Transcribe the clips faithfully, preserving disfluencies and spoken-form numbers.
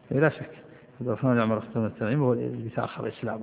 لا شك عبد الرحمن بن عمر ختام التنعيم هو اللي تأخر إسلامه.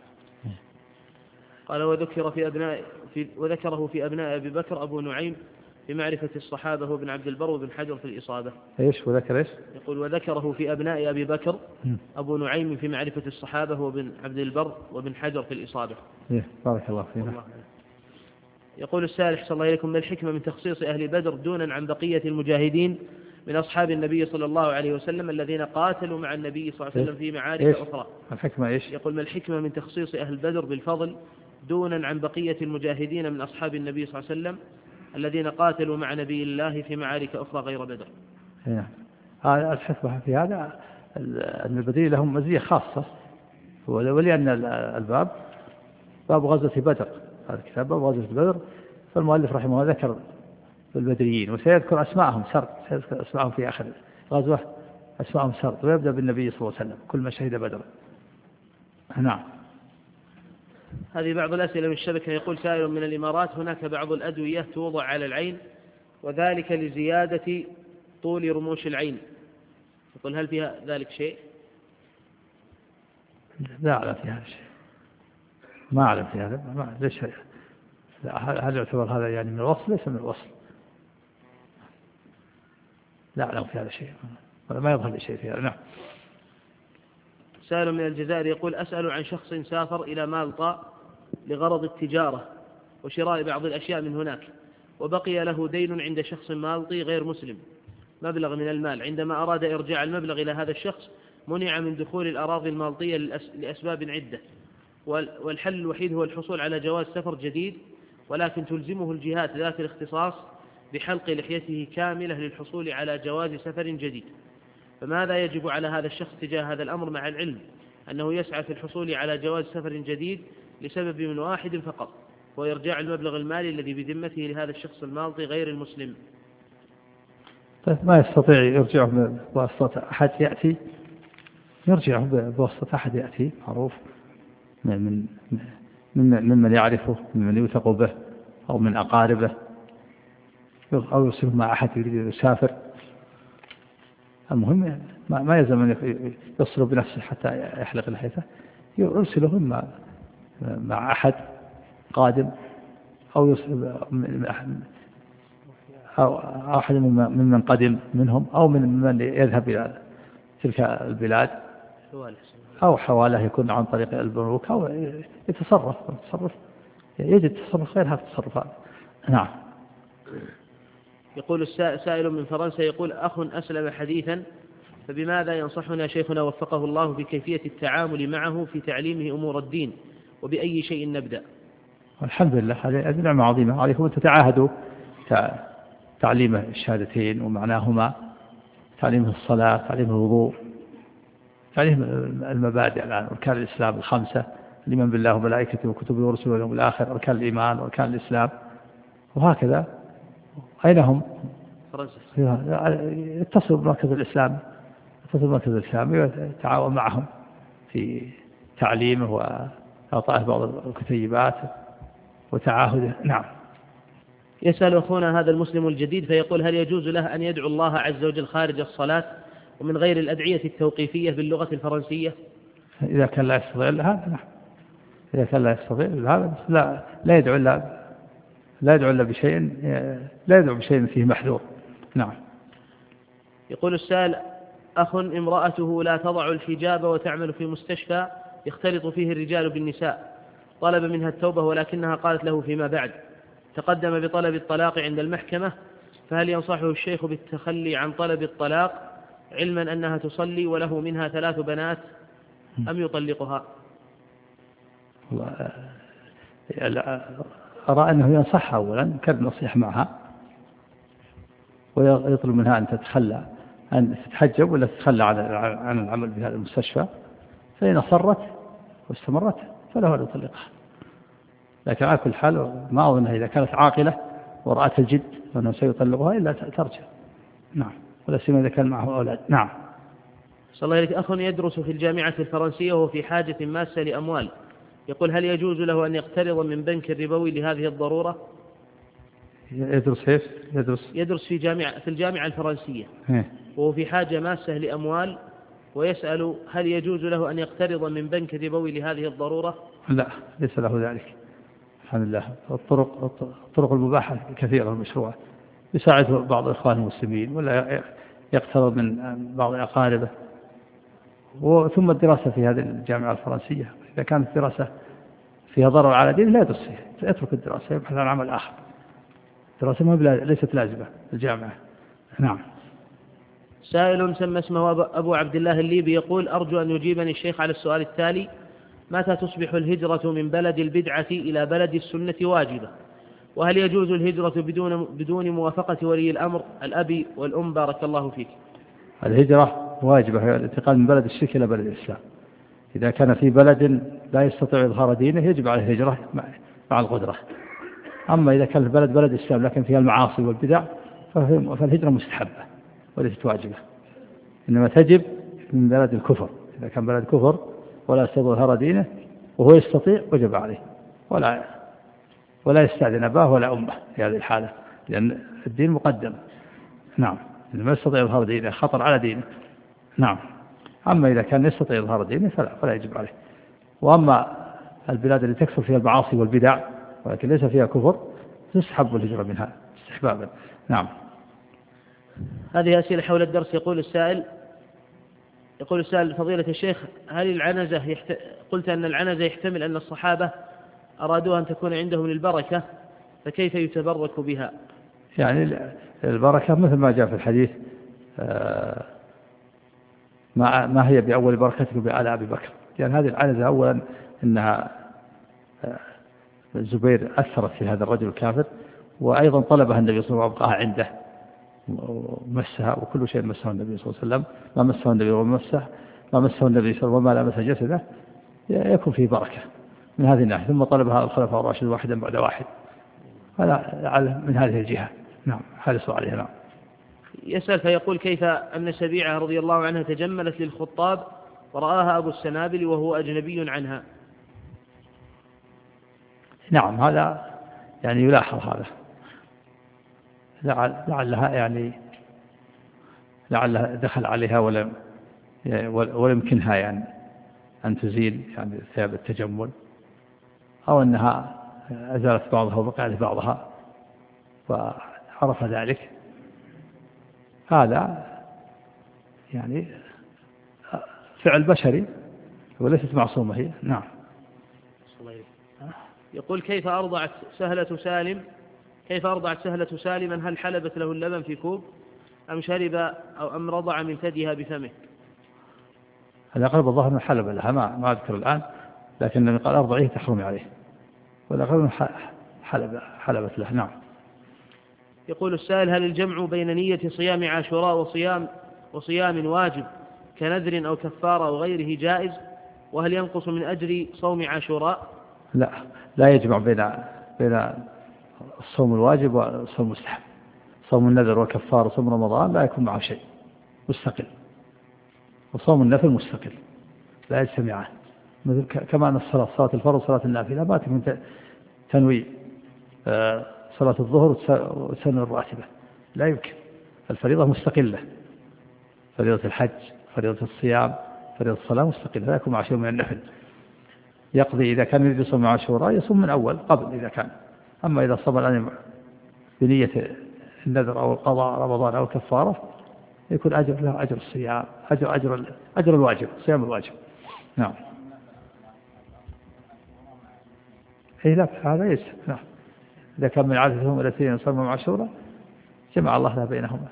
قال وذكر في أبناء في وذكره في أبناء أبي بكر أبو نعيم في معرفة الصحابة وابن عبد البر وابن حجر في الإصابة. إيش وذكر إيش؟ يقول وذكره في أبناء أبي بكر أبو نعيم في معرفة الصحابة وابن عبد البر وابن حجر في الإصابة. إيه بارك الله فيك. يقول السائل أحسن الله إليكم ما الحكمة من تخصيص أهل بدر دونا عن بقية المجاهدين من أصحاب النبي صلى الله عليه وسلم الذين قاتلوا مع النبي صلى الله عليه وسلم في معارك إيش؟ أخرى؟ الحكمة إيش؟ يقول ما الحكمة من تخصيص أهل بدر بالفضل دونا عن بقية المجاهدين من أصحاب النبي صلى الله عليه وسلم الذين قاتلوا مع نبي الله في معارك أخرى غير بدر؟ نعم. هذا الحكمة في هذا أن البدري لهم مزية خاصة، ولأن الباب باب غزوة بدر، هذا الكتاب باب غزوة بدر، فالمؤلف رحمه الله ذكر البدريين وسيذكر أسماءهم سرد، سيذكر أسماءهم في آخر غزوة أسماءهم سرد، ويبدأ بالنبي صلى الله عليه وسلم كل ما شهد بدر. نعم. هذه بعض الأسئلة من الشبكة. يقول سائل من الإمارات هناك بعض الأدوية توضع على العين وذلك لزيادة طول رموش العين، يقول هل فيها ذلك شيء؟ لا أعلم في هذا الشيء، ما أعلم في هذا، ما ليش هل يعتبر هذا يعني من الوصل؟ ليس من الوصل، لا أعلم في هذا الشيء ولا ما يظهر لي شيء في هذا. نعم. سائل من الجزائر يقول أسأل عن شخص سافر إلى مالطا لغرض التجارة وشراء بعض الأشياء من هناك، وبقي له دين عند شخص مالطي غير مسلم مبلغ من المال، عندما أراد إرجاع المبلغ إلى هذا الشخص منع من دخول الأراضي المالطية لأسباب عدة، والحل الوحيد هو الحصول على جواز سفر جديد، ولكن تلزمه الجهات ذات الاختصاص بحلق لحيته كاملة للحصول على جواز سفر جديد، فماذا يجب على هذا الشخص تجاه هذا الأمر مع العلم أنه يسعى في الحصول على جواز سفر جديد لسبب من واحد فقط، وإرجاع المبلغ المالي الذي بذمته لهذا الشخص المالطي غير المسلم؟ طيب ما يستطيع يرجعه بواسطة أحد يأتي، يرجعه بواسطة أحد يأتي معروف من من ممن يعرفه، ممن يوثق به أو من أقاربه، أو يرسله مع أحد يريد يسافر. المهم ما يلزم أن يصل بنفسه حتى يحلق لحيته، يرسله مع مع أحد قادم أو يرسل أو أحد ممن قدم منهم أو من من يذهب إلى تلك البلاد أو حواله يكون عن طريق البنوك أو يتصرف يتصرف يجد تصرف غير هذا التصرف هذا. نعم. يقول سائل من فرنسا يقول أخ أسلم حديثا، فبماذا ينصحنا شيخنا وفقه الله بكيفية التعامل معه في تعليمه أمور الدين، وبأي شيء نبدأ؟ الحمد لله هذه نعمة عظيمة عليكم أن تتعاهدوا تعليم الشهادتين ومعناهما، تعليم الصلاة، تعليم الوضوء، تعليم المبادئ الآن أركان الإسلام الخمسة، الإيمان بالله وملائكته وكتبه ورسله واليوم الآخر، أركان الإيمان وأركان الإسلام، وهكذا. أين هم؟ يتصلوا بمركز الإسلام، يتصلوا بمركز الإسلام ويتعاون معهم في تعليمه وإعطائه بعض الكتيبات وتعاهده. نعم. يسأل أخونا هذا المسلم الجديد فيقول هل يجوز له أن يدعو الله عز وجل خارج الصلاة ومن غير الأدعية التوقيفية باللغة الفرنسية؟ إذا كان لا يستطيع هذا نعم، إذا كان لا يستطيع هذا لا لا يدعو إلا لا يدعو إلا بشيء لا يدعو بشيء فيه محذور. نعم. يقول السائل أخ امرأته لا تضع الحجاب وتعمل في مستشفى يختلط فيه الرجال بالنساء، طلب منها التوبة ولكنها قالت له فيما بعد تقدم بطلب الطلاق عند المحكمة، فهل ينصحه الشيخ بالتخلي عن طلب الطلاق علما أنها تصلي وله منها ثلاث بنات أم يطلقها؟ أرى أنه ينصحها أولا كالنصيحة معها، ويطلب منها أن تتخلى أن تتحجب ولا تتخلى عن العمل في هذا المستشفى، فإن أصرت واستمرت فله أن يطلقها. لكن على كل حال ما أظنها إذا كانت عاقلة ورأت الجد وأنه سيطلقها إلا ترجع. نعم. ولا سيما إذا كان معه أولاد. نعم. صلى الله عليه. أخ يدرس في الجامعة الفرنسية وهو في حاجة ماسة لأموال، يقول هل يجوز له أن يقترض من بنك ربوي لهذه الضرورة؟ يدرس كيف؟ يدرس يدرس في جامعة في الجامعة الفرنسية هي. وهو في حاجة ماسة لأموال ويسأل هل يجوز له أن يقترض من بنك ربوي لهذه الضرورة؟ لا، ليس له ذلك الحمد لله. الطرق الطرق المباحة كثيرة المشروعة، يساعد بعض إخوان المسلمين ولا يقترض من بعض أقاربه. وثم الدراسة في هذه الجامعة الفرنسية إذا كانت الدراسة فيها ضرر على دين لا يدرس فيها، يترك الدراسة يبحث عن عمل آخر. الدراسة ما ليست لازمة الجامعة. نعم. سائل سمى اسمه أبو عبد الله الليبي يقول أرجو أن يجيبني الشيخ على السؤال التالي: متى تصبح الهجرة من بلد البدعة إلى بلد السنة واجبة؟ وهل يجوز الهجرة بدون بدون موافقة ولي الأمر الأب والأم؟ بارك الله فيك. الهجرة واجبة، هي الانتقال من بلد الشرك إلى بلد الإسلام. إذا كان في بلد لا يستطيع إظهار دينه يجب عليه الهجرة مع القدرة. أما إذا كان البلد بلد الإسلام لكن فيها المعاصي والبدع فالهجرة مستحبة وليست واجبة، إنما تجب من بلد الكفر. إذا كان بلد كفر ولا يستطيع إظهار دينه وهو يستطيع وجب عليه، ولا ولا يستأذن أباه ولا أمه في هذه الحالة، لأن الدين مقدم. نعم. إذا ما يستطيع إظهار دينه خطر على دينه. نعم. أما إذا كان يستطيع إظهار دينه فلا, فلا يجب عليه. وأما البلاد التي تكثر فيها المعاصي والبدع ولكن ليس فيها كفر تسحب الهجرة منها استحبابا. نعم. هذه أسئلة حول الدرس. يقول السائل يقول السائل فضيلة الشيخ، هل العنزة يحت... قلت أن العنزة يحتمل أن الصحابة أرادوها أن تكون عندهم للبركة، فكيف يتبرك بها؟ يعني البركة مثل ما جاء في الحديث ما ما هي بأول بركتك بآل أبي بكر. يعني هذه العنزة أولا إنها الزبير أثرت في هذا الرجل الكافر، وأيضا طلبها النبي صلى الله عليه وسلم وأبقاها عنده ومسها، وكل شيء مسه النبي صلى الله عليه وسلم ما مسه النبي ومسه ما مسه النبي صلى الله عليه وسلم وما لمس جسده يكون فيه بركة من هذه الناحية. ثم طلبها الخلفاء الراشدين واحدا بعد واحد، هذا من هذه الجهة. نعم. هذا سؤالي. نعم. يسأل فيقول كيف أن سبيعة رضي الله عنها تجملت للخطاب ورآها أبو السنابل وهو أجنبي عنها؟ نعم، هذا يعني يلاحظ هذا، لعلها يعني لعلها دخل عليها ولم ولم يمكنها يعني أن تزيل يعني ثياب التجمل، أو أنها أزالت بعضها وبقى بعضها وعرف ذلك. هذا يعني فعل بشري وليست معصومة هي. نعم. يقول كيف أرضعت سهلة سالم كيف أرضعت سهلة سالما؟ هل حلبت له اللبن في كوب أم شرب أو أم رضع من ثديها بفمه؟ هذا أقرب الظاهر من حلب لها، ما ما أذكر الآن، لكن لما قال أرضعيه تحرمي عليه، والأقرب حلب حلبت له. نعم. يقول السائل هل الجمع بين نية صيام عاشوراء وصيام وصيام واجب كنذر أو كفارة أو غيره جائز؟ وهل ينقص من أجر صوم عاشوراء؟ لا، لا يجمع بين بين الصوم الواجب والصوم المستحب. صوم النذر وكفار وصوم رمضان لا يكون معه شيء، مستقل، وصوم النفل مستقل لا يجتمعان. مثل كما أن الصلاة صلاة الفرض وصلاة النافلة ما تكون تنوي صلاة الظهر وتسنن الراتبة، لا يمكن. الفريضة مستقلة، فريضة الحج فريضة الصيام فريضة الصلاة مستقلة لا يكون مع شيء من النفل. يقضي إذا كان يريد يصوم عاشوراء يصوم من أول قبل إذا كان. أما إذا صام الآن بنية النذر أو القضاء رمضان أو الكفارة يكون أجر له أجر الصيام، أجر أجر أجر الواجب، صيام الواجب. نعم. إيه لا هذا يسر. نعم. إذا كان من عادتهم التي يصومون عاشوراء جمع الله له بينهما.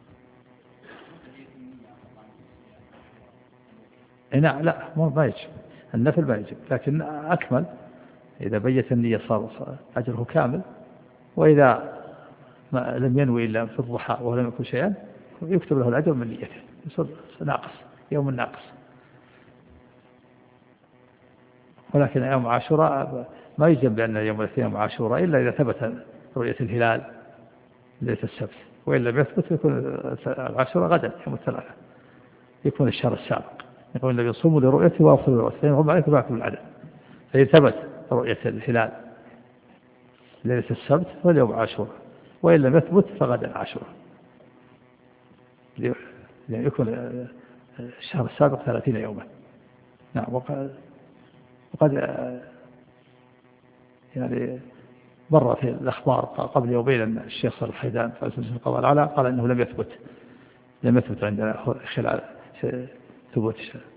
نعم. لا ما يجب النفل ما يجب، لكن أكمل إذا بيت النية صار أجره كامل، وإذا ما لم ينوي إلا في الضحى ولم يكن شيئا يكتب له الأجر من نيته، يصير ناقص يوم ناقص. ولكن يوم عاشوراء ما يجب بأن يوم الاثنين يوم عاشوراء إلا إذا ثبت رؤية الهلال ليلة السبت، وإلا لم يثبت يكون عاشوراء غدا يوم الثلاثاء يكون الشهر السابق. يقول النبي صوموا لرؤيته وأفطروا لرؤيته فإن غم عليكم فأكلوا العدد. فإن ثبت رؤية الهلال ليلة السبت فاليوم عاشوراء، وإن لم يثبت فغدا عاشوراء، لأن يكون الشهر السابق ثلاثين يوما. نعم. وقد, وقد يعني مر في الأخبار قبل يومين أن الشيخ صالح الحيدان في القضاء الأعلى قال أنه لم يثبت لم يثبت عندنا خلال ثبوت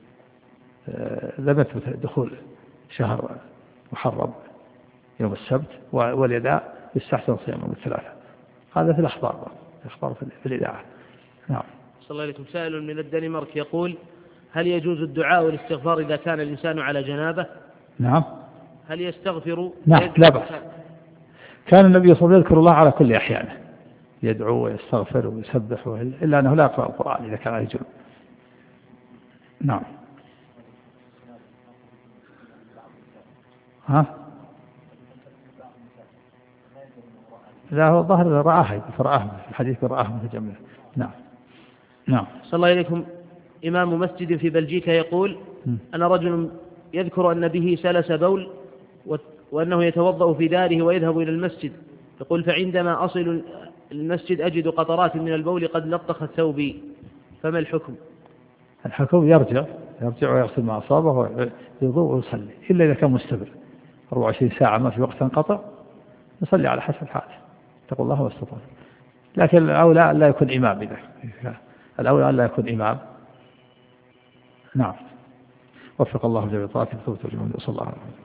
لم يثبت دخول شهر محرم يوم السبت، واليداء يستحسن صيامهم الثلاثة. هذا في الأخبار الأخبار في الإذاعة. نعم. صلى الله عليكم. سائل من الدنمارك يقول: هل يجوز الدعاء والاستغفار إذا كان الإنسان على جنابه؟ نعم. هل يستغفر؟ نعم لا بأس. كان النبي صلى الله عليه وسلم يذكر الله على كل أحيانه، يدعو ويستغفر ويسبح، إلا أنه لا يقرأ القرآن إذا كان يجوز. نعم. ها؟ لا هو ظهر رآها فرآه في الحديث رآه متجملة. نعم. نعم. صلى الله عليكم. إمام مسجد في بلجيكا يقول: أنا رجل يذكر أن به سلس بول وأنه يتوضأ في داره ويذهب إلى المسجد، يقول: فعندما أصل المسجد أجد قطرات من البول قد لطخت ثوبي، فما الحكم؟ الحكم يرجع يرجع ويغسل ما أصابه ويضوء ويصلي، إلا إذا كان مستمر أربعة وعشرين ساعة ما في وقت انقطع يصلي على حسب حاله، اتقوا الله واستطاعوا. لكن الأولى أن لا يكون إمام، إذا الأولى أن لا يكون إمام. نعم. وفق الله جميع طاعته وتوفيق الجميع. صلى الله عليه وسلم.